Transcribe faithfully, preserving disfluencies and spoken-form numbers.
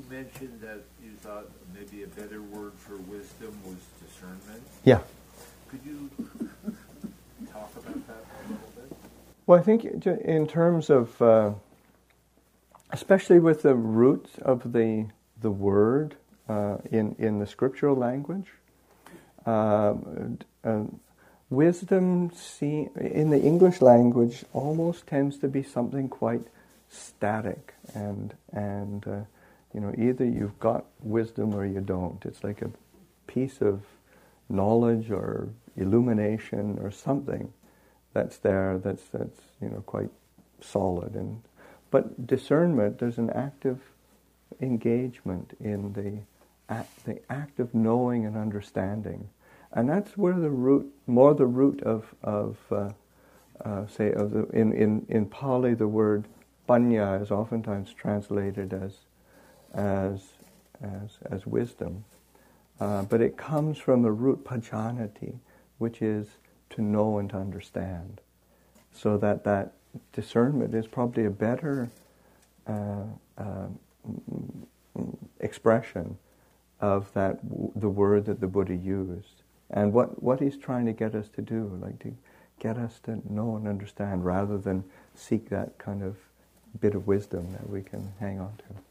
mentioned that you thought maybe a better word for wisdom was discernment. Yeah. Could you talk about that a little bit? Well, I think in terms of, uh, especially with the roots of the the word uh, in in the scriptural language, uh, uh, wisdom see, in the English language almost tends to be something quite static, and and uh, you know, either you've got wisdom or you don't. It's like a piece of knowledge or illumination or something that's there, that's that's you know quite solid. And but discernment, there's an active engagement in the act, the act of knowing and understanding, and that's where the root, more the root of of uh, uh, say of the in, in in Pali the word panya is oftentimes translated as as as as wisdom, uh, but it comes from the root pajanati, which is to know and to understand. So that that discernment is probably a better uh, uh, expression of that w- the word that the Buddha used, and what what he's trying to get us to do, like to get us to know and understand, rather than seek that kind of bit of wisdom that we can hang on to.